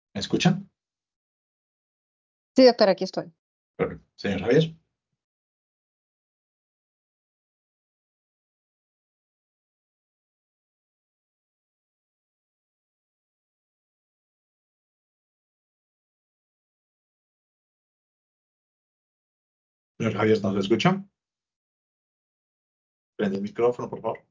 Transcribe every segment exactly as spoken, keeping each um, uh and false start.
¿Me escuchan? Sí, doctor, aquí estoy. Perfecto. Señor Javier. Señor Javier, ¿nos escucha? Prende el micrófono, por favor.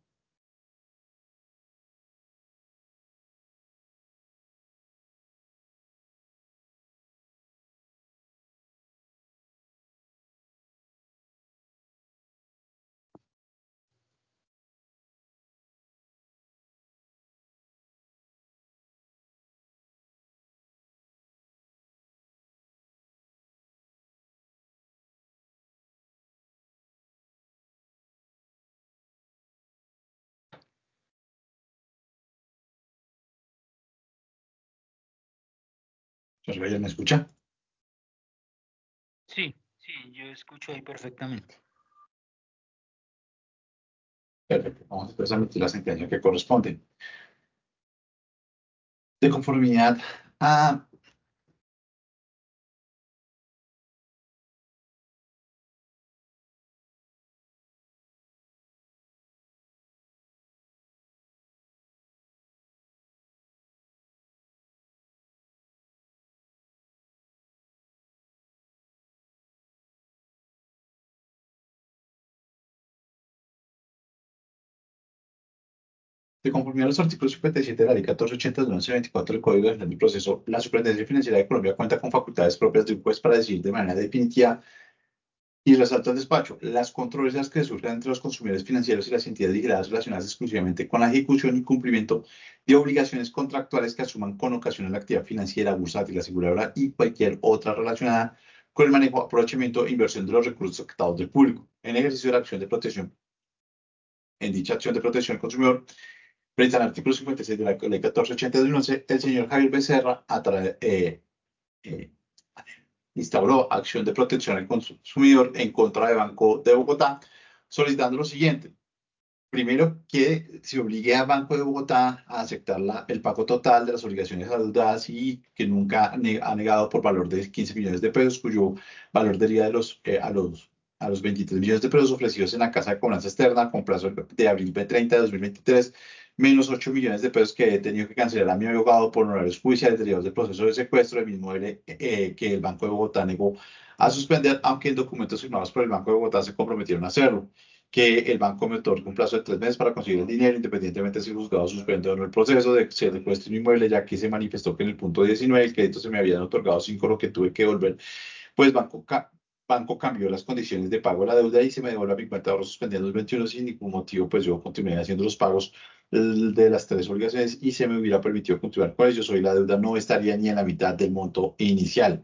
Señor Javier, ¿me escucha? Sí, sí, yo escucho ahí perfectamente. Perfecto. Vamos entonces a emitir la sentencia que corresponde. De conformidad a de conformidad a los artículos cincuenta y siete de la Ley catorce ochenta de once veinticuatro del Código Nacional del Proceso, la Superintendencia Financiera de Colombia cuenta con facultades propias de un juez para decidir de manera definitiva y resalta el despacho las controversias que surgen entre los consumidores financieros y las entidades vigiladas relacionadas exclusivamente con la ejecución y cumplimiento de obligaciones contractuales que asuman con ocasión a la actividad financiera, bursátil, aseguradora y cualquier otra relacionada con el manejo, aprovechamiento e inversión de los recursos captados del público en ejercicio de la acción de protección. En dicha acción de protección al consumidor, frente al artículo cincuenta y seis de la Ley catorce ochenta de once, el señor Javier Becerra atrae, eh, eh, instauró acción de protección al consumidor en contra de Banco de Bogotá, solicitando lo siguiente. Primero, que se obligue a Banco de Bogotá a aceptar la, el pago total de las obligaciones adeudadas y que nunca ne ha negado por valor de quince millones de pesos, cuyo valor deriva de los, eh, a, los, a los veintitrés millones de pesos ofrecidos en la Casa de Cobranza Externa con plazo de abril treinta de dos mil veintitrés, menos ocho millones de pesos que he tenido que cancelar a mi abogado por honorarios judiciales derivados del proceso de secuestro, el mismo eh, eh, que el Banco de Bogotá negó a suspender, aunque en documentos firmados por el Banco de Bogotá se comprometieron a hacerlo, que el banco me otorgue un plazo de tres meses para conseguir el dinero, independientemente si el juzgado suspende o no el proceso de se secuestro inmueble, ya que se manifestó que en el punto diecinueve el crédito se me habían otorgado cinco, lo que tuve que devolver. Pues banco, ca banco cambió las condiciones de pago de la deuda y se me devuelve a mi cuenta de ahorros suspendida en los veintiuno sin ningún motivo, pues yo continué haciendo los pagos de las tres obligaciones y se me hubiera permitido continuar con ellos. Hoy la deuda no estaría ni en la mitad del monto inicial.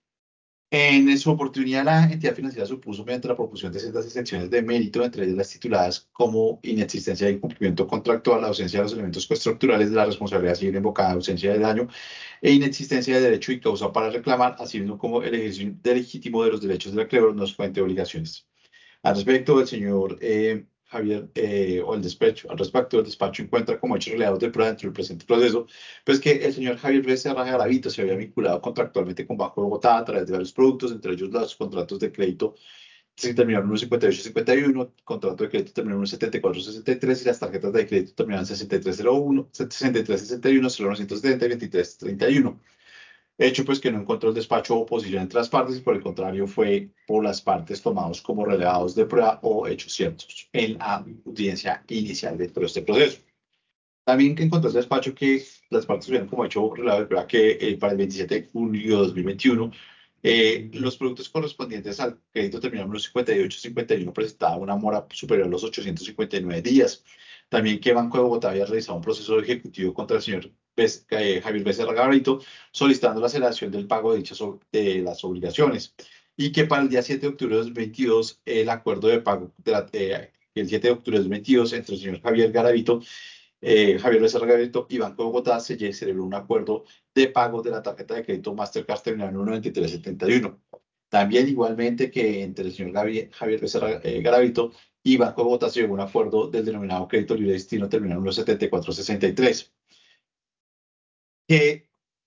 En su oportunidad, la entidad financiera supuso mediante la proposición de ciertas excepciones de mérito, entre ellas las tituladas como inexistencia de incumplimiento contractual, la ausencia de los elementos coestructurales de la responsabilidad civil invocada, ausencia de daño e inexistencia de derecho y causa para reclamar, así mismo como el ejercicio de legítimo de los derechos del acreedor no es fuente de obligaciones. Al respecto, el señor eh, Javier, eh, o el despacho, al respecto, el despacho encuentra como hechos relevados de prueba dentro del presente proceso, pues que el señor Javier Becerra Garavito se había vinculado contractualmente con Banco de Bogotá a través de varios productos, entre ellos los contratos de crédito que terminaron en uno cincuenta y ocho cincuenta y uno, contrato de crédito terminó en uno setenta y cuatro sesenta y tres y las tarjetas de crédito terminaron en sesenta y tres cero uno, sesenta y tres sesenta y uno, cero novecientos setenta y veintitrés treinta y uno. Hecho pues que no encontró el despacho oposición entre las partes y por el contrario fue por las partes tomados como relevados de prueba o hechos ciertos en la audiencia inicial dentro de este proceso. También que encontró el despacho que las partes tuvieron como hecho relevado de prueba que eh, para el veintisiete de julio de dos mil veintiuno eh, los productos correspondientes al crédito terminaron en los cincuenta y ocho cincuenta y uno presentaba una mora superior a los ochocientos cincuenta y nueve días. También que Banco de Bogotá había realizado un proceso ejecutivo contra el señor Bez, eh, Javier Becerra Gabarito, solicitando la aceleración del pago de dichas de las obligaciones. Y que para el día siete de octubre de dos mil veintidós, el acuerdo de pago, de la, eh, el siete de octubre de dos mil veintidós, entre el señor Javier Garavito, eh, Javier Becerra Garavito y Banco de Bogotá, se celebró un acuerdo de pago de la tarjeta de crédito Mastercard terminal en uno veintitrés setenta y uno. También igualmente que entre el señor Gavi, Javier Becerra eh, Garavito y Banco de Bogotá se llegó a un acuerdo del denominado crédito libre destino terminal en uno setenta y cuatro sesenta y tres. Que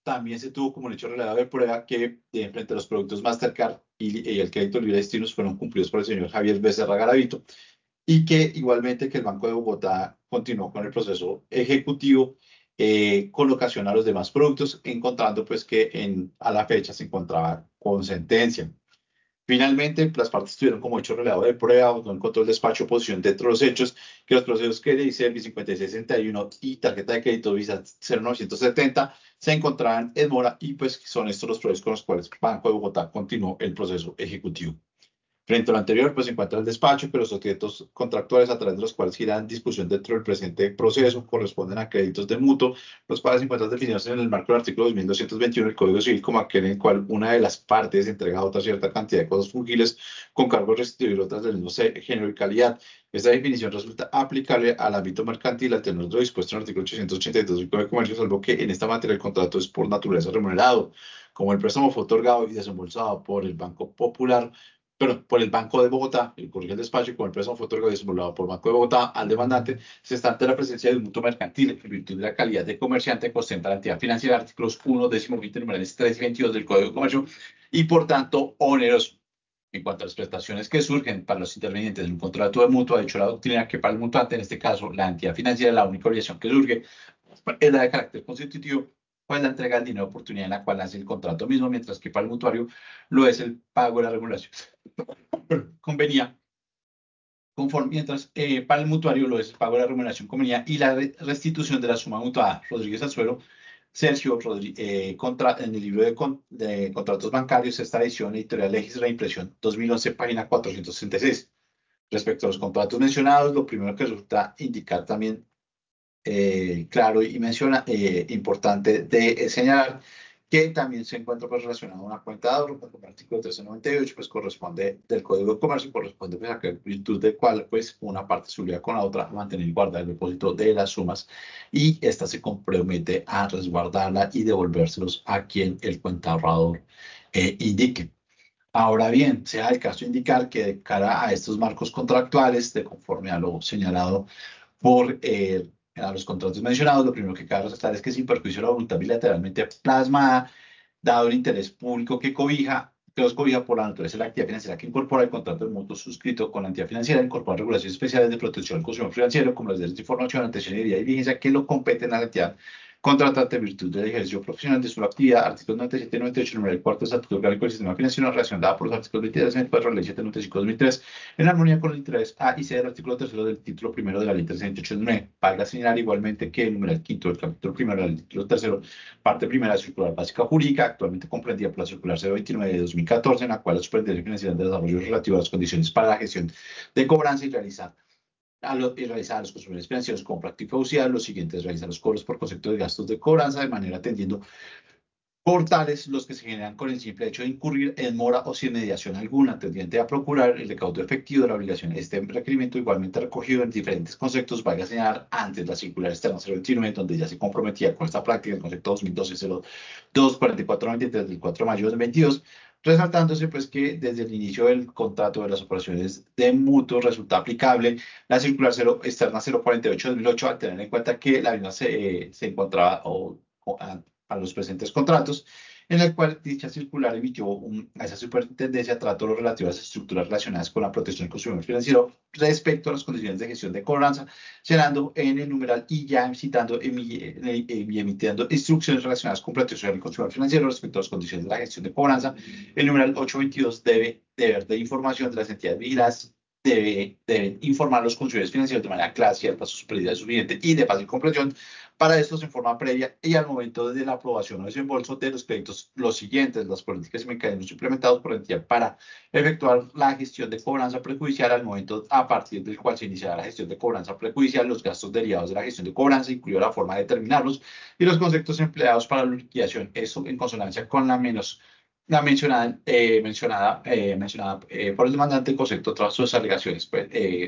también se tuvo como un hecho relevado de prueba que eh, frente a los productos Mastercard y, y el crédito libre de destinos fueron cumplidos por el señor Javier Becerra Garavito y que igualmente que el Banco de Bogotá continuó con el proceso ejecutivo eh, con ocasión a los demás productos, encontrando pues que en, a la fecha se encontraba con sentencia. Finalmente, las partes tuvieron como hecho relevado de prueba, no encontró el despacho oposición dentro de los hechos, que los procesos que le dice el cincuenta y seis sesenta y uno y tarjeta de crédito Visa cero novecientos setenta se encontraban en mora y pues son estos los procesos con los cuales Banco de Bogotá continuó el proceso ejecutivo. Frente a lo anterior, pues se encuentra el despacho que los objetos contractuales a través de los cuales giran discusión dentro del presente proceso corresponden a créditos de mutuo, los cuales se encuentran definidos en el marco del artículo dos mil doscientos veintiuno del Código Civil como aquel en el cual una de las partes entrega a otra cierta cantidad de cosas fungibles con cargos restituir otras del mismo género y calidad. Esta definición resulta aplicable al ámbito mercantil al tener lo dispuesto en el artículo ochocientos ochenta y dos del Código de Comercio, salvo que en esta materia el contrato es por naturaleza remunerado, como el préstamo fue otorgado y desembolsado por el Banco Popular pero por el Banco de Bogotá, el corrige el despacho, con el préstamo fue otorgado y desembolsado por el Banco de Bogotá al demandante, se está ante la presencia de un mutuo mercantil en virtud de la calidad de comerciante que ostenta la entidad financiera, artículos uno, décimo, veinte, numerales tres y veintidós del Código de Comercio, y por tanto oneroso. En cuanto a las prestaciones que surgen para los intervenientes en un contrato de mutuo, ha dicho la doctrina que para el mutuante, en este caso la entidad financiera, la única obligación que surge es la de carácter constitutivo, pues la entrega del dinero de oportunidad en la cual hace el contrato mismo, mientras que para el mutuario lo es el pago de la regulación. Convenía, conforme, mientras eh, para el mutuario lo es el pago de la remuneración convenía y la re restitución de la suma mutuada. Rodríguez Azuero, Sergio, Rodri eh, contra, en el libro de, con de contratos bancarios, esta edición editorial Legis Reimpresión dos mil once, página cuatrocientos sesenta y seis. Respecto a los contratos mencionados, lo primero que resulta indicar también eh, claro y menciona, eh, importante de eh, señalar que también se encuentra pues, relacionado a una cuenta de ahorro, como el artículo trescientos noventa y ocho, pues corresponde del Código de Comercio, corresponde pues, a que en virtud del cual pues una parte se obliga con la otra a mantener y guardar el depósito de las sumas y esta se compromete a resguardarla y devolvérselos a quien el cuenta ahorrador eh, indique. Ahora bien, sea el caso indicar que de cara a estos marcos contractuales, de conforme a lo señalado por eh, a los contratos mencionados, lo primero que cabe resaltar es que sin perjuicio de la voluntad bilateralmente plasmada, dado el interés público que cobija, que los cobija por la naturaleza de la actividad financiera que incorpora el contrato de mutuo suscrito con la entidad financiera, incorpora regulaciones especiales de protección al consumidor financiero, como las derechos de información, atención y diligencia que lo competen a la entidad contratante en virtud del ejercicio profesional de su actividad, artículos noventa y siete y noventa y ocho, número cuarto del Estatuto Orgánico del Sistema Financiero, relacionada por los artículos veintitrés y veinticuatro de la Ley setecientos noventa y cinco de dos mil tres, en armonía con el interés A y C del artículo tercero del título primero de la Ley trescientos ochenta y nueve. Valga señalar igualmente que el numeral quinto del capítulo primero del título tercero, parte primera de la circular básica jurídica, actualmente comprendida por la circular cero veintinueve de dos mil catorce, en la cual la Superintendencia Financiera de Desarrollo relativo a las condiciones para la gestión de cobranza y realizar a lo, y realizar a los consumidores financieros con práctica fiduciaria los siguientes: realizar los cobros por concepto de gastos de cobranza de manera atendiendo por tales los que se generan con el simple hecho de incurrir en mora o sin mediación alguna, tendiente a procurar el recaudo efectivo de la obligación. Este requerimiento igualmente recogido en diferentes conceptos, valga señalar, antes la circular externa cero veintinueve, donde ya se comprometía con esta práctica, el concepto dos mil doce cero dos cuarenta y cuatro noventa y tres del cuatro de mayo de dos mil veintidós, resaltándose pues que desde el inicio del contrato de las operaciones de mutuo resulta aplicable la circular cero, externa cero cuarenta y ocho de dos mil ocho, al tener en cuenta que la misma se, eh, se encontraba o, o a los presentes contratos, en el cual dicha circular emitió un, a esa superintendencia trato lo relativo a las estructuras relacionadas con la protección del consumidor financiero respecto a las condiciones de gestión de cobranza, señalando en el numeral y ya citando y emitiendo instrucciones relacionadas con protección del consumidor financiero respecto a las condiciones de la gestión de cobranza. El numeral ochocientos veintidós debe deber de información de las entidades vigiladas debe, deben informar a los consumidores financieros de manera clara, cierta, suspensiva, suficiente y de fácil comprensión. Para esto, en forma previa y al momento de la aprobación o desembolso de los créditos, los siguientes: las políticas y mecanismos implementados por la entidad para efectuar la gestión de cobranza prejudicial al momento a partir del cual se iniciará la gestión de cobranza prejudicial, los gastos derivados de la gestión de cobranza, incluida la forma de determinarlos y los conceptos empleados para la liquidación. Eso en consonancia con la menos la mencionada, eh, mencionada, eh, mencionada eh, por el demandante, concepto tras sus alegaciones pues, eh,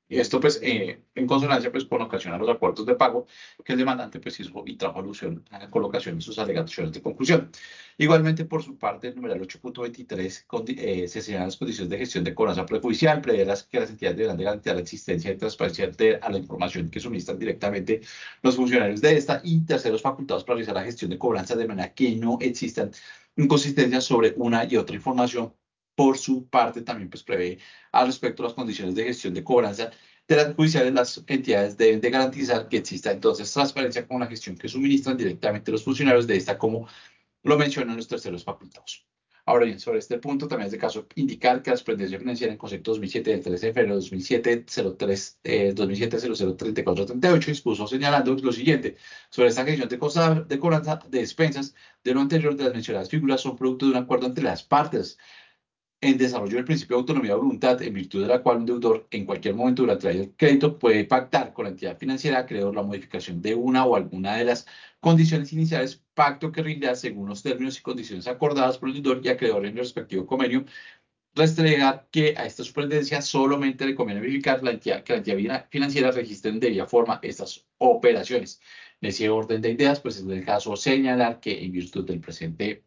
Y esto, pues, eh, en consonancia, pues, con ocasión a los acuerdos de pago que el demandante, pues, hizo y trajo alusión a la colocación de sus alegaciones de conclusión. Igualmente, por su parte, el numeral ocho punto veintitrés condi- eh, se señalan las condiciones de gestión de cobranza prejudicial, prever las- que las entidades deberán de garantizar la existencia y transparencia de, a la información que suministran directamente los funcionarios de esta y terceros facultados para realizar la gestión de cobranza de manera que no existan inconsistencias sobre una y otra información. Por su parte, también pues, prevé al respecto las condiciones de gestión de cobranza de las judiciales. Las entidades deben de garantizar que exista entonces transparencia con la gestión que suministran directamente los funcionarios de esta, como lo mencionan los terceros facultados. Ahora bien, sobre este punto también es de caso indicar que la superintendencia financiera en concepto dos mil siete del trece de febrero de dos mil siete cero tres, eh, dos mil siete cero cero treinta y cuatro treinta y ocho dispuso señalando lo siguiente: sobre esta gestión de, cosa, de cobranza de despensas de lo anterior de las mencionadas figuras son producto de un acuerdo entre las partes en desarrollo del principio de autonomía de voluntad, en virtud de la cual un deudor en cualquier momento durante el crédito puede pactar con la entidad financiera acreedor la modificación de una o alguna de las condiciones iniciales, pacto que regirá según los términos y condiciones acordadas por el deudor y acreedor en el respectivo convenio. Restregar que a esta superintendencia solamente le conviene verificar la entidad, que la entidad financiera registre en debida forma estas operaciones. En ese orden de ideas, pues es el caso señalar que en virtud del presente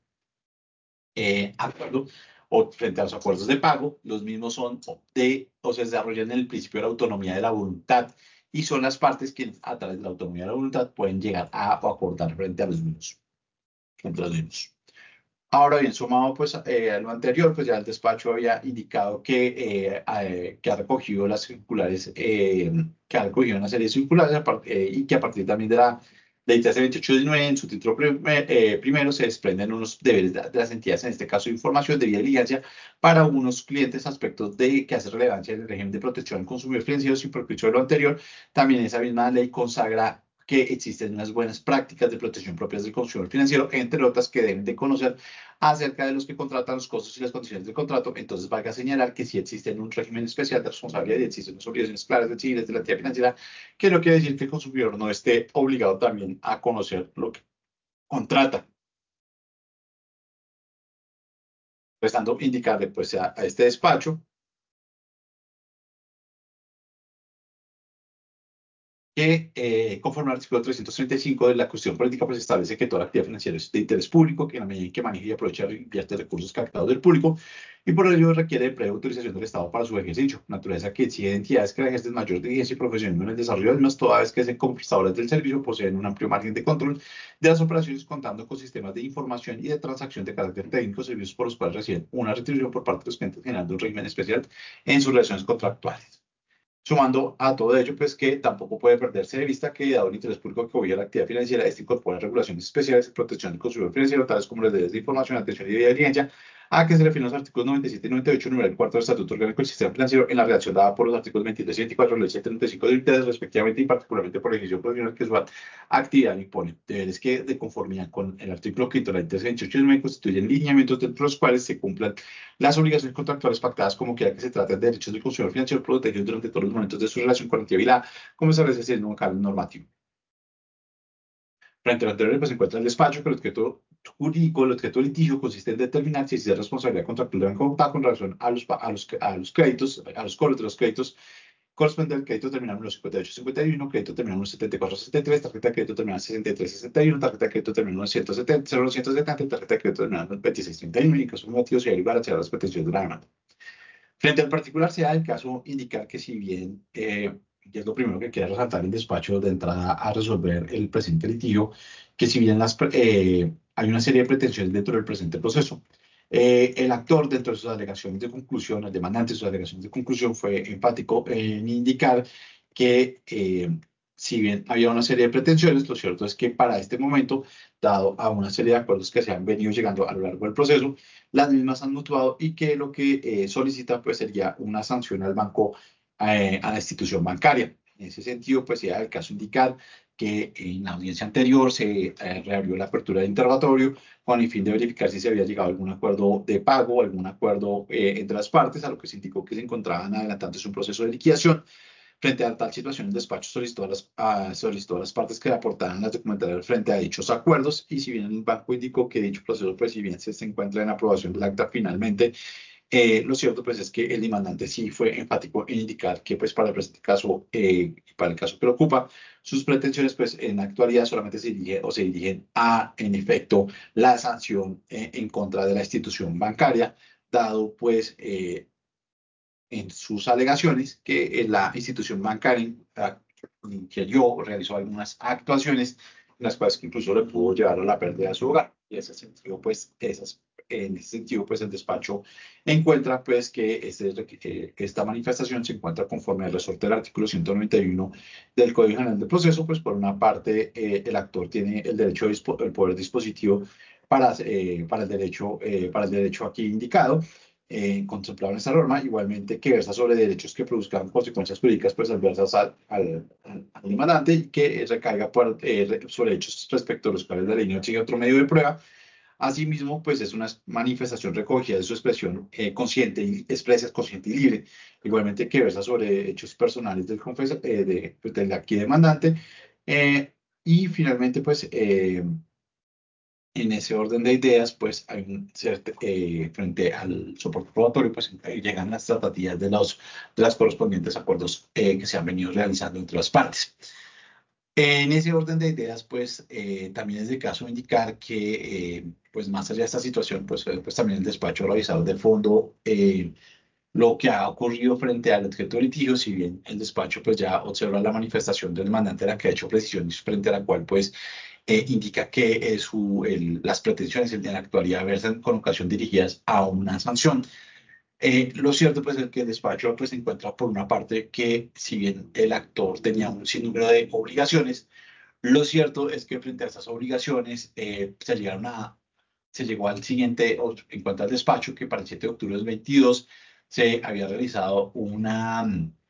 eh, acuerdo o frente a los acuerdos de pago, los mismos son de o se desarrollan en el principio de la autonomía de la voluntad y son las partes que a través de la autonomía de la voluntad pueden llegar a o acordar frente a los mismos. Frente a los mismos. Ahora bien, sumado pues eh, a lo anterior, pues ya el despacho había indicado que, eh, eh, que ha recogido las circulares, eh, que ha recogido una serie de circulares eh, y que a partir también de la ley trece veintiocho diecinueve, en su título primer, eh, primero, se desprenden unos deberes de, de las entidades, en este caso información de diligencia para unos clientes, aspectos de que hace relevancia en el régimen de protección al consumidor financiero. Y por dicho de lo anterior, también esa misma ley consagra que existen unas buenas prácticas de protección propias del consumidor financiero, entre otras que deben de conocer acerca de los que contratan, los costos y las condiciones del contrato. Entonces, valga señalar que sí existe un régimen especial de responsabilidad y existen unas obligaciones claras de civiles de la entidad financiera, que no quiere decir que el consumidor no esté obligado también a conocer lo que contrata. Prestando indicarle pues a, a este despacho que, eh, conforme al artículo trescientos treinta y cinco de la Constitución Política, pues establece que toda la actividad financiera es de interés público, que en la medida en que maneja y aprovecha y invierte recursos captados del público, y por ello requiere de previa autorización del Estado para su ejercicio. Naturaleza que exige entidades que ejercen mayor diligencia y profesionalismo en el desarrollo de mismas, toda vez que se como prestadoras del servicio poseen un amplio margen de control de las operaciones, contando con sistemas de información y de transacción de carácter técnico, servicios por los cuales reciben una retribución por parte de los clientes, generando un régimen especial en sus relaciones contractuales. Sumando a todo ello, pues que tampoco puede perderse de vista que, dado el interés público que obvia la actividad financiera, este incorpora regulaciones especiales de protección del consumidor financiero, tales como las leyes de información, atención y diligencia, a que se refieren los artículos noventa y siete y noventa y ocho, número cuatro del Estatuto Orgánico del Sistema Financiero, en la redacción dada por los artículos veintitrés y veinticuatro de la Ley ciento treinta y cinco de ustedes, respectivamente, y particularmente por el ejercicio profesional que su actividad impone. Deberes que, de conformidad con el artículo quinto de la Ley trescientos veintiocho de nueve, constituyen lineamientos dentro de los cuales se cumplan las obligaciones contractuales pactadas, como quiera que se trate de derechos del consumidor financiero protegidos durante todos los momentos de su relación con la actividad, como establece en un caso normativo. Frente a lo anterior, pues se encuentra el despacho, que el objeto jurídico, el objeto litigio consiste en determinar si existe responsabilidad contractual de Banco Bogotá con relación a los, a los, a los créditos, a los cobros de los créditos corresponde al crédito terminal número cincuenta y ocho cincuenta y uno, crédito terminal número setenta y cuatro sesenta y tres, tarjeta de crédito terminal sesenta y tres sesenta y uno, tarjeta de crédito terminal número ciento setenta, cero ciento setenta y tarjeta de crédito terminal veintiséis treinta y uno, y en casos motivos y al balancear las pretensiones de la demanda. Frente al particular, se da el caso indicar que si bien, eh, y es lo primero que quiere resaltar el despacho de entrada a resolver el presente litigio, que si bien las, eh, hay una serie de pretensiones dentro del presente proceso, eh, el actor dentro de sus alegaciones de conclusión, el demandante de sus alegaciones de conclusión, fue enfático en indicar que eh, si bien había una serie de pretensiones, lo cierto es que para este momento, dado a una serie de acuerdos que se han venido llegando a lo largo del proceso, las mismas han mutuado y que lo que eh, solicitan pues sería una sanción al banco, eh, a la institución bancaria. En ese sentido, pues ya el caso indicar que en la audiencia anterior se eh, reabrió la apertura de interrogatorio con el fin de verificar si se había llegado a algún acuerdo de pago, algún acuerdo eh, entre las partes, a lo que se indicó que se encontraban adelantándose un proceso de liquidación. Frente a tal situación, el despacho solicitó a las, a, solicitó a las partes que aportaran las documentaciones frente a dichos acuerdos, y si bien el banco indicó que dicho proceso, pues si bien se, se encuentra en aprobación del acta finalmente, Eh, lo cierto, pues, es que el demandante sí fue enfático en indicar que, pues, para el presente caso, eh, para el caso que lo ocupa, sus pretensiones, pues, en la actualidad solamente se dirigen o se dirigen a, en efecto, la sanción eh, en contra de la institución bancaria, dado, pues, eh, en sus alegaciones que eh, la institución bancaria ah, yo realizó algunas actuaciones, las cuales incluso le pudo llevar a la pérdida de su hogar. Y en ese sentido, pues, esas, en ese sentido, pues, el despacho encuentra, pues, que este, eh, esta manifestación se encuentra conforme al resorte del artículo ciento noventa y uno del Código General del Proceso, pues, por una parte, eh, el actor tiene el derecho, el poder dispositivo para, eh, para, el derecho, eh, para el derecho aquí indicado, eh, contemplado en esta norma, igualmente que versa sobre derechos que produzcan consecuencias jurídicas pues adversas al, al, al demandante y que recaiga por, eh, sobre hechos respecto a los cuales la ley no exige otro medio de prueba. Asimismo, pues es una manifestación recogida de su expresión eh, consciente y expresa consciente y libre, igualmente que versa sobre hechos personales del, confesa, eh, de, pues, del aquí demandante. Eh, y finalmente, pues, eh, en ese orden de ideas, pues, hay un cierto, eh, frente al soporte probatorio, pues ahí llegan las tratativas de, los, de las correspondientes acuerdos eh, que se han venido realizando entre las partes. En ese orden de ideas, pues, eh, también es de caso indicar que, eh, pues, más allá de esta situación, pues, eh, pues también el despacho revisado del fondo, eh, lo que ha ocurrido frente al objeto de litigio, si bien el despacho, pues, ya observa la manifestación del demandante, la que ha hecho precisiones frente a la cual, pues, eh, indica que eh, su, el, las pretensiones en la actualidad versan con ocasión dirigidas a una sanción. Eh, lo cierto pues es que el despacho pues se encuentra por una parte que si bien el actor tenía un sinnúmero de obligaciones, lo cierto es que frente a esas obligaciones eh, se llegaron a, se llegó al siguiente, o en cuanto al despacho, que para el siete de octubre del veintidós se había realizado una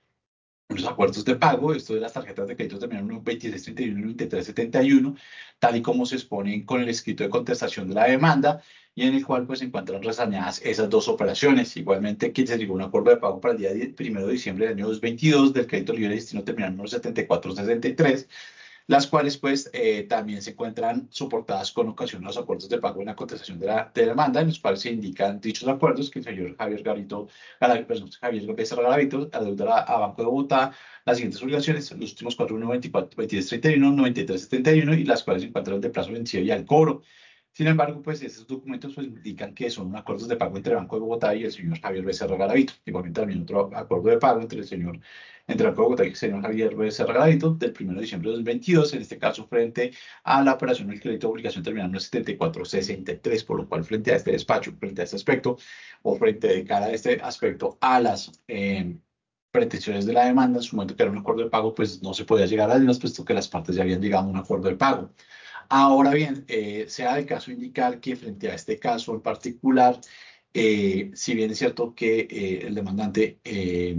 los acuerdos de pago, esto de las tarjetas de crédito terminaron en veintiséis treinta y uno y veintitrés setenta y uno, tal y como se exponen con el escrito de contestación de la demanda, y en el cual pues se encuentran resañadas esas dos operaciones. Igualmente, que se llegó a un acuerdo de pago para el día primero de diciembre del año dos mil veintidós del crédito libre de destino terminal número setenta y cuatro sesenta y tres, las cuales pues eh, también se encuentran soportadas con ocasión de los acuerdos de pago en la contestación de la, de la demanda, en los cuales se indican dichos acuerdos que el señor Javier Garito, perdón, Javier Becerra Garavito adeudará a Banco de Bogotá las siguientes obligaciones, los últimos cuatro, uno, veinticuatro, veintitrés, treinta y uno, noventa y tres, setenta y uno, y las cuales se encuentran de plazo vencido y al cobro. Sin embargo, pues esos documentos pues, indican que son acuerdos de pago entre Banco de Bogotá y el señor Javier Becerra Garavito. Igualmente también otro acuerdo de pago entre el señor, entre Banco de Bogotá y el señor Javier Becerra Garavito del primero de diciembre de dos mil veintidós, en este caso frente a la operación del crédito de obligación terminal en setenta y cuatro sesenta y tres, por lo cual frente a este despacho, frente a este aspecto, o frente de cara a este aspecto a las eh, pretensiones de la demanda, en su momento que era un acuerdo de pago, pues no se podía llegar a ellas, puesto que las partes ya habían llegado a un acuerdo de pago. Ahora bien, eh, sea el caso indicar que frente a este caso en particular, eh, si bien es cierto que eh, el demandante eh,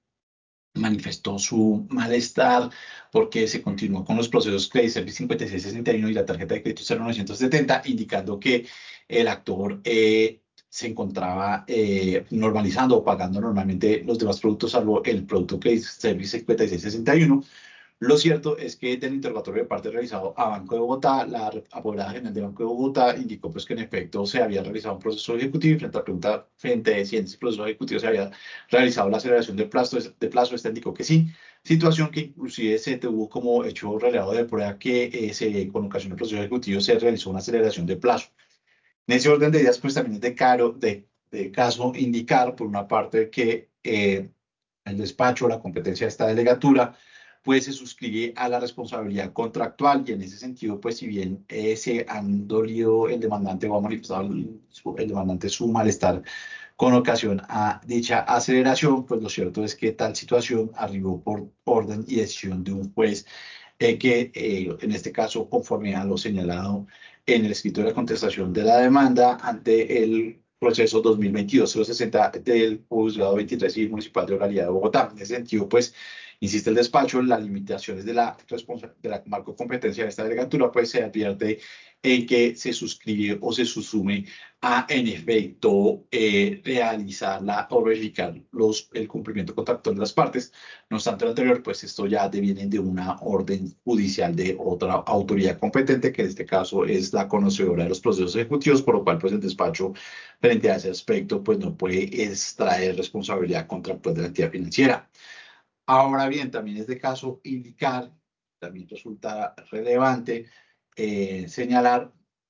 manifestó su malestar porque se continuó con los procesos Credit Service cincuenta y seis sesenta y uno y la tarjeta de crédito cero novecientos setenta, indicando que el actor eh, se encontraba eh, normalizando o pagando normalmente los demás productos, salvo el producto Credit Service cincuenta y seis sesenta y uno. Lo cierto es que del interrogatorio de parte realizado a Banco de Bogotá, la apoderada general de Banco de Bogotá indicó pues, que en efecto se había realizado un proceso ejecutivo y frente a la pregunta frente de si en ese proceso ejecutivo se había realizado la aceleración de plazo, de plazo esta indicó que sí, situación que inclusive se tuvo como hecho relevado de prueba que eh, se, con ocasión del proceso ejecutivo se realizó una aceleración de plazo. En ese orden de ideas pues también es de, caro, de, de caso indicar por una parte que eh, el despacho, la competencia de esta delegatura, pues se suscribe a la responsabilidad contractual y en ese sentido, pues si bien eh, se han dolido el demandante o ha manifestado el, su, el demandante su malestar con ocasión a dicha aceleración, pues lo cierto es que tal situación arribó por orden y decisión de un juez eh, que eh, en este caso, conforme a lo señalado en el escrito de la contestación de la demanda ante el proceso dos mil veintidós cero sesenta del Juzgado veintitrés Civil Municipal de Oralidad de Bogotá. En ese sentido, pues, Insiste el despacho, las limitaciones de la, responsa- de la marco competencia de esta delegatura pues se advierte en que se suscribe o se susume a, en efecto, eh, realizar la, o verificar los, el cumplimiento contractual de las partes. No obstante lo anterior, pues esto ya deviene de una orden judicial de otra autoridad competente, que en este caso es la conocedora de los procesos ejecutivos, por lo cual pues el despacho frente a ese aspecto pues no puede extraer responsabilidad contractual de la entidad financiera. Ahora bien, también es de caso indicar, también resulta relevante eh, señalar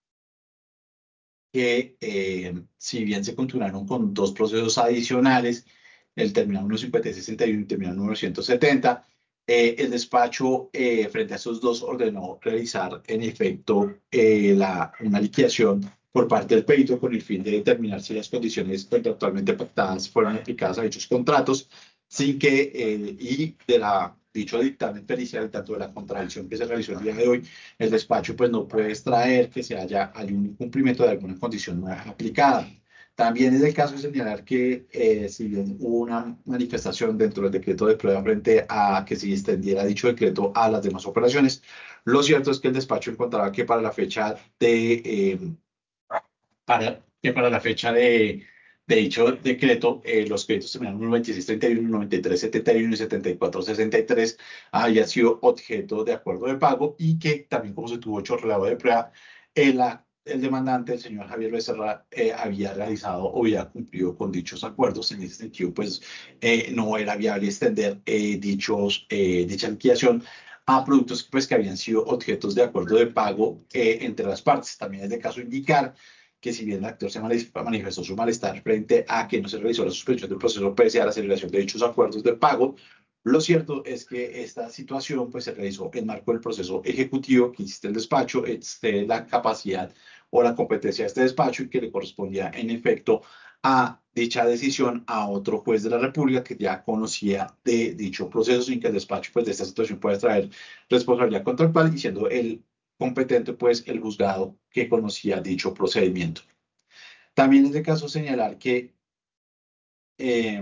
que eh, si bien se continuaron con dos procesos adicionales, el terminal ciento cincuenta y sesenta y uno y el terminal número ciento setenta, eh, el despacho eh, frente a estos dos ordenó realizar en efecto eh, la, una liquidación por parte del perito con el fin de determinar si las condiciones contractualmente pactadas fueron aplicadas a dichos contratos, sin que, eh, y de la, dicho dictamen pericial, tanto de la contradicción que se realizó el día de hoy, el despacho pues no puede extraer que se haya algún incumplimiento de alguna condición no aplicada. También es el caso de señalar que eh, si bien hubo una manifestación dentro del decreto de prueba frente a que se extendiera dicho decreto a las demás operaciones, lo cierto es que el despacho encontraba que para la fecha de, eh, para, que para la fecha de, de dicho decreto, eh, los créditos terminaron en veintiséis treinta y uno, noventa y tres setenta y uno y setenta y cuatro sesenta y tres habían sido objeto de acuerdo de pago y que también como se tuvo hecho relado de prueba, el, el demandante, el señor Javier Becerra, eh, había realizado o había cumplido con dichos acuerdos. En ese sentido, pues eh, no era viable extender eh, dichos, eh, dicha liquidación a productos pues, que habían sido objetos de acuerdo de pago eh, entre las partes. También es de caso indicar que si bien el actor se manifestó su malestar frente a que no se realizó la suspensión del proceso pese a la celebración de dichos acuerdos de pago, lo cierto es que esta situación pues, se realizó en marco del proceso ejecutivo que existe el despacho, existe la capacidad o la competencia de este despacho y que le correspondía en efecto a dicha decisión a otro juez de la República que ya conocía de dicho proceso sin que el despacho pues, de esta situación pueda traer responsabilidad contractual y siendo el competente pues el juzgado que conocía dicho procedimiento. También es de caso señalar que eh,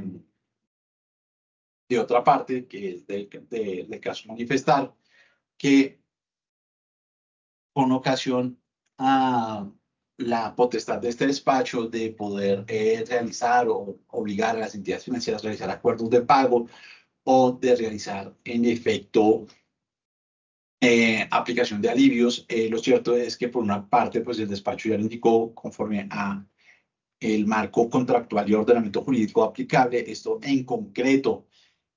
de otra parte, que es del de, de caso manifestar, que con ocasión a la potestad de este despacho de poder eh, realizar o obligar a las entidades financieras a realizar acuerdos de pago o de realizar en efecto eh, aplicación de alivios, eh, lo cierto es que por una parte, pues el despacho ya lo indicó conforme a el marco contractual y ordenamiento jurídico aplicable, esto en concreto,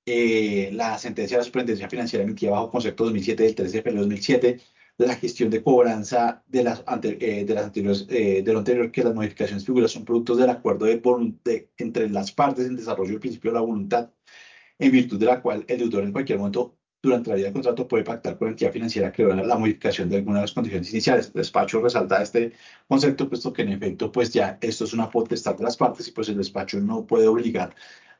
eh, la sentencia de la superintendencia financiera emitida bajo concepto dos mil siete del trece de febrero de dos mil siete, la gestión de cobranza de las, ante, eh, de las anteriores, eh, de lo anterior, que las modificaciones figuras son productos del acuerdo de, de, entre las partes en desarrollo del principio de la voluntad, en virtud de la cual el deudor en cualquier momento durante la vida del contrato puede pactar con la entidad financiera que logra la modificación de alguna de las condiciones iniciales. El despacho resalta este concepto, puesto que en efecto, pues ya esto es una potestad de las partes y pues el despacho no puede obligar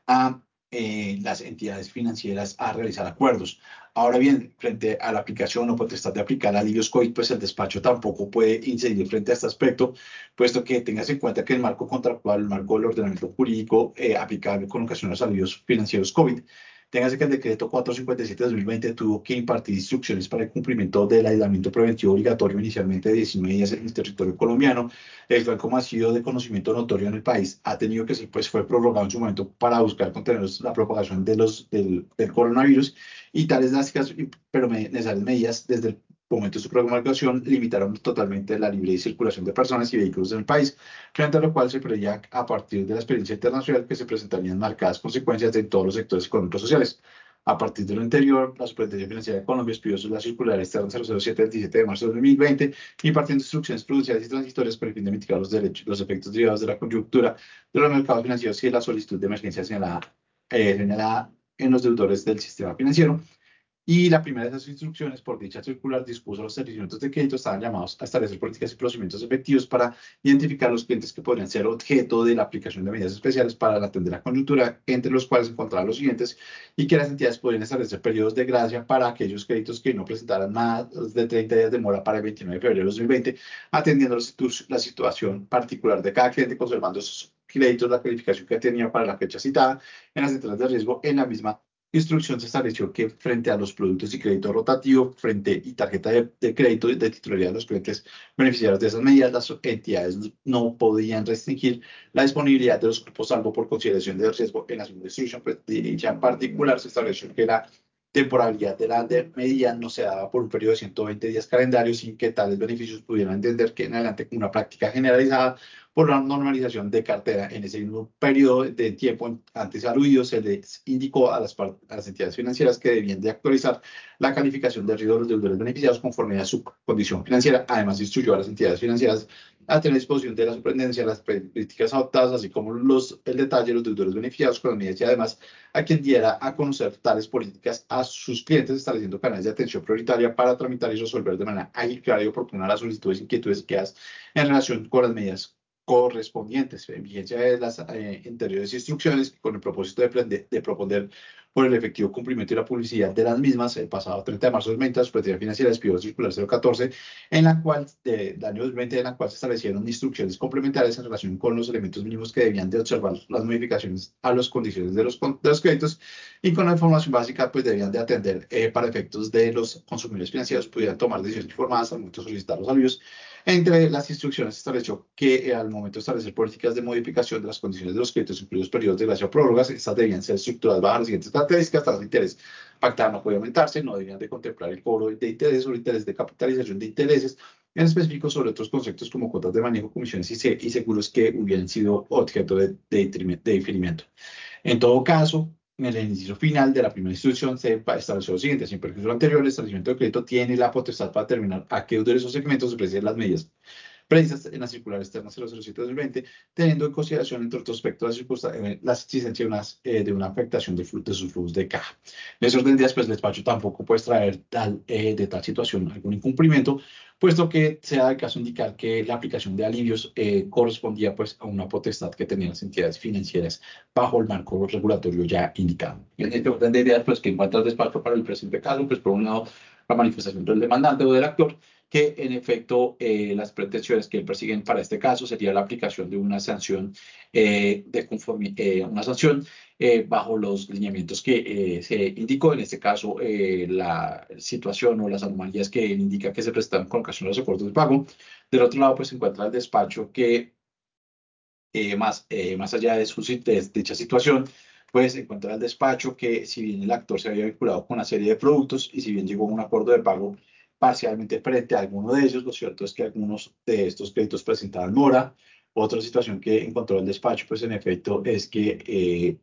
a eh, las entidades financieras a realizar acuerdos. Ahora bien, frente a la aplicación o potestad de aplicar alivios COVID, pues el despacho tampoco puede incidir frente a este aspecto, puesto que tengas en cuenta que el marco contractual, el marco del ordenamiento jurídico eh, aplicable con ocasión a los alivios financieros COVID, téngase que el decreto cuatrocientos cincuenta y siete de dos mil veinte tuvo que impartir instrucciones para el cumplimiento del aislamiento preventivo obligatorio inicialmente de diecinueve días en el territorio colombiano, el cual, como ha sido de conocimiento notorio en el país, ha tenido que ser, pues fue prorrogado en su momento para buscar contener la propagación de los, del, del coronavirus y tales drásticas, pero necesarias medidas desde el momento de su promulgación limitaron totalmente la libre circulación de personas y vehículos en el país, frente a lo cual se preveía a partir de la experiencia internacional que se presentarían marcadas consecuencias en todos los sectores económicos sociales. A partir de lo anterior, la Superintendencia Financiera de Colombia expidió la circular externa cero cero siete del diecisiete de marzo de dos mil veinte, impartiendo instrucciones prudenciales y transitorias para el fin de mitigar los, derechos, los efectos derivados de la coyuntura de los mercados financieros y la solicitud de emergencia señalada, eh, señalada en los deudores del sistema financiero. Y la primera de esas instrucciones, por dicha circular, dispuso los establecimientos de crédito estaban llamados a establecer políticas y procedimientos efectivos para identificar los clientes que podrían ser objeto de la aplicación de medidas especiales para atender la coyuntura, entre los cuales se encontraban los siguientes, y que las entidades podrían establecer periodos de gracia para aquellos créditos que no presentaran más de treinta días de mora para el veintinueve de febrero de dos mil veinte, atendiendo la situación particular de cada cliente, conservando esos créditos la calificación que tenía para la fecha citada en las centrales de riesgo en la misma instrucción se estableció que frente a los productos y crédito rotativo, frente y tarjeta de, de crédito de titularidad de los clientes beneficiarios de esas medidas, las entidades no podían restringir la disponibilidad de los cupos salvo por consideración de riesgo. En la segunda instrucción, pues, dicha en particular se estableció que la temporalidad de la de medida no se daba por un periodo de ciento veinte días calendarios sin que tales beneficios pudieran entender que en adelante como una práctica generalizada por la normalización de cartera. En ese mismo periodo de tiempo antes aludido, se les indicó a las, a las entidades financieras que debían de actualizar la calificación de riesgo de los deudores beneficiados conforme a su condición financiera. Además, instruyó a las entidades financieras a tener disposición de la superintendencia las políticas adoptadas, así como los, el detalle de los deudores beneficiados con las medidas y además a quien diera a conocer tales políticas a sus clientes, estableciendo canales de atención prioritaria para tramitar y resolver de manera ágil, clara y oportuna las solicitudes, inquietudes y quejas en relación con las medidas correspondientes en vigencia de las eh, anteriores instrucciones con el propósito de, prende, de proponer por el efectivo cumplimiento y la publicidad de las mismas. El pasado treinta de marzo de dos mil veinte, la Superintendencia Financiera despidió circular cero catorce, en la cual, de, del año dos mil veinte, en la cual se establecieron instrucciones complementarias en relación con los elementos mínimos que debían de observar las modificaciones a las condiciones de los, de los créditos y con la información básica, pues debían de atender eh, para efectos de los consumidores financieros pudieran tomar decisiones informadas al momento de solicitar los alivios. Entre las instrucciones se estableció que eh, al momento de establecer políticas de modificación de las condiciones de los créditos, incluidos periodos de gracia o prórrogas, estas debían ser estructuradas bajo las siguientes características: tasas de interés pactada no puede aumentarse, no debían de contemplar el cobro de interés o interés de capitalización de intereses, en específico sobre otros conceptos como cuotas de manejo, comisiones y, se, y seguros que hubieran sido objeto de, de, de diferimiento. En todo caso, en el inciso final de la primera instrucción se estableció lo siguiente: sin perjuicio anterior, el establecimiento de crédito tiene la potestad para determinar a qué deudores o segmentos ofrecer las medidas precisas en la circular externa cero cero siete dos mil veinte, teniendo en consideración, entre otros aspectos, la, circunstancia, la existencia de, unas, eh, de una afectación de, de sus flujos de caja. En ese orden de días, pues el despacho tampoco puede traer tal, eh, de tal situación algún incumplimiento, puesto que se da el caso indicar que la aplicación de alivios eh, correspondía pues a una potestad que tenían las entidades financieras bajo el marco regulatorio ya indicado. En este orden de ideas, pues que encuentra el despacho para el presente caso, pues por un lado, la manifestación del demandante o del actor, que en efecto eh, las pretensiones que persiguen para este caso sería la aplicación de una sanción eh, de conforme, eh, una sanción eh, bajo los lineamientos que eh, se indicó. En este caso, eh, la situación o las anomalías que indica que se prestan con ocasión de los acuerdos de pago. Del otro lado, pues se encuentra el despacho que eh, más, eh, más allá de, su, de dicha situación, pues se encuentra el despacho que, si bien el actor se había vinculado con una serie de productos y si bien llegó a un acuerdo de pago parcialmente frente a alguno de ellos, lo cierto es que algunos de estos créditos presentaban mora. Otra situación que encontró el despacho, pues en efecto, es que eh,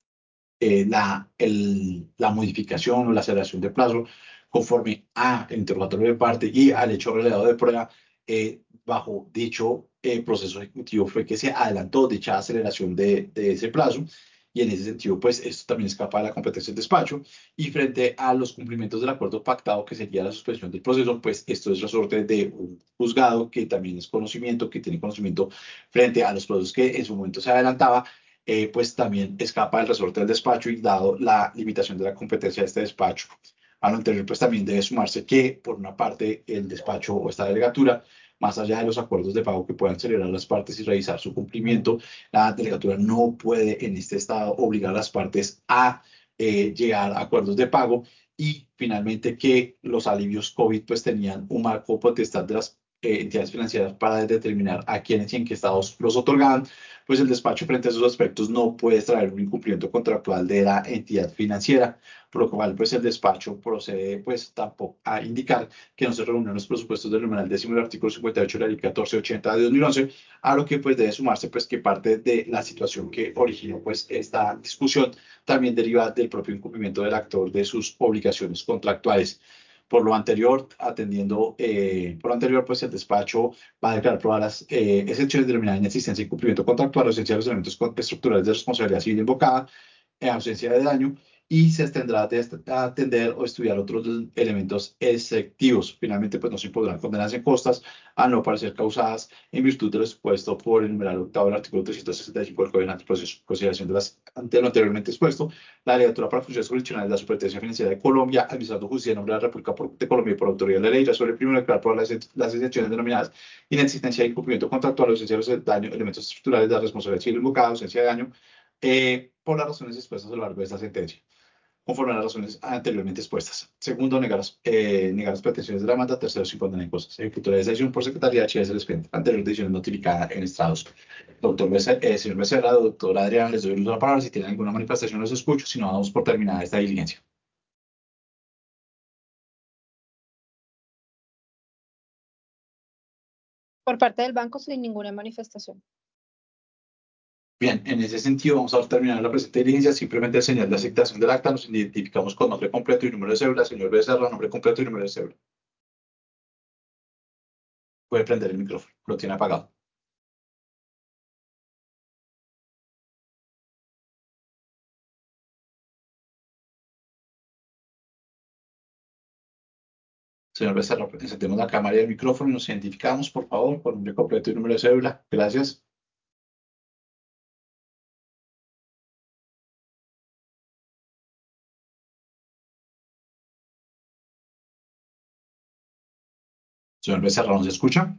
eh, la, el, la modificación o la aceleración de plazo conforme a el interrogatorio de parte y al hecho revelado de prueba eh, bajo dicho eh, proceso ejecutivo fue que se adelantó dicha aceleración de, de ese plazo. Y en ese sentido, pues esto también escapa de la competencia del despacho. Y frente a los cumplimientos del acuerdo pactado, que sería la suspensión del proceso, pues esto es resorte de un juzgado que también es conocimiento, que tiene conocimiento frente a los procesos que en su momento se adelantaba, eh, pues también escapa del resorte del despacho y dado la limitación de la competencia de este despacho. A lo anterior, pues también debe sumarse que, por una parte, el despacho o esta delegatura, más allá de los acuerdos de pago que puedan celebrar las partes y revisar su cumplimiento, la delegatura no puede en este estado obligar a las partes a eh, llegar a acuerdos de pago. Y finalmente que los alivios COVID pues tenían un marco potestad de las eh, entidades financieras para determinar a quiénes y en qué estados los otorgaban, pues el despacho frente a esos aspectos no puede traer un incumplimiento contractual de la entidad financiera, por lo cual pues el despacho procede pues tampoco a indicar que no se reúnen los presupuestos del numeral décimo del artículo cincuenta y ocho de la ley catorce ochenta de dos mil once, a lo que pues debe sumarse pues que parte de la situación que originó pues esta discusión también deriva del propio incumplimiento del actor de sus obligaciones contractuales. Por lo anterior, atendiendo, eh, por lo anterior, pues el despacho va a declarar probadas las eh, excepciones denominadas inexistencia y cumplimiento contractual, ausencia de los elementos estructurales de responsabilidad civil invocada, en ausencia de daño, y se tendrá a atender o estudiar otros elementos exceptivos. Finalmente, pues no se podrán condenas en costas a no parecer causadas en virtud de lo expuesto por el numeral octavo del artículo trescientos sesenta y cinco del Código de Proceso. Consideración de las ante lo anteriormente expuesto, la delegatura para funciones jurisdiccionales de la Superintendencia Financiera de Colombia, administrando justicia en nombre de la República de Colombia y por autoridad de la ley, resuelve primero declarar por las, las excepciones denominadas inexistencia y incumplimiento contractual, ausencia de los daños, elementos estructurales de la responsabilidad civil invocada, ausencia de daño, eh, por las razones expuestas a lo largo de esta sentencia. conforme a las razones anteriormente expuestas. Segundo, negar, las- eh, negar las pretensiones de la demanda. Tercero, sin condenar en cosas. Ejecutora de esa decisión por secretaría de Archivos del expediente. Anterior decisión notificada en estrados. Doctor Becerra, eh, señor Becerra, doctor Adrián, les doy el uso de la palabra. Si tienen alguna manifestación, los escucho. Si no, damos por terminada esta diligencia. Por parte del banco, sin ninguna manifestación. Bien, en ese sentido, vamos a terminar la presente diligencia. Simplemente el señal de aceptación del acta. Nos identificamos con nombre completo y número de cédula. Señor Becerra, nombre completo y número de cédula. Puede prender el micrófono. Lo tiene apagado. Señor Becerra, encendemos la cámara y el micrófono y nos identificamos, por favor, con nombre completo y número de cédula. Gracias. Señor Becerra, ¿nos escucha?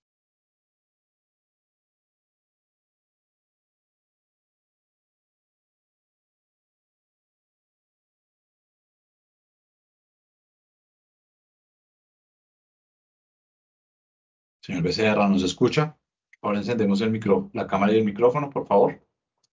Señor Becerra, ¿nos escucha? Ahora encendemos el micro, la cámara y el micrófono, por favor.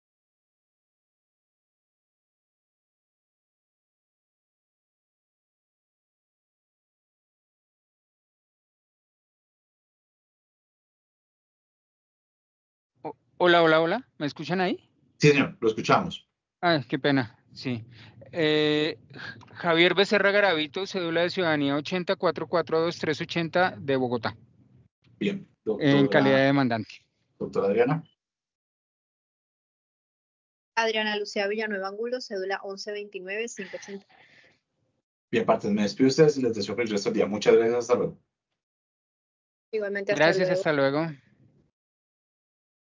O- Hola, hola, hola. ¿Me escuchan ahí? Sí, señor, lo escuchamos. Ah, qué pena. Sí. Eh, Javier Becerra Garavito, cédula de ciudadanía ochenta cuatro cuatro dos tres ochenta de Bogotá, Bien, en calidad de doctora, demandante. doctora Adriana. Adriana Lucía Villanueva Angulo, cédula once veintinueve quinientos ochenta. Bien, partes, me despido de ustedes y les deseo feliz resto del día. Muchas gracias, hasta luego. Igualmente, hasta Gracias, luego. hasta luego.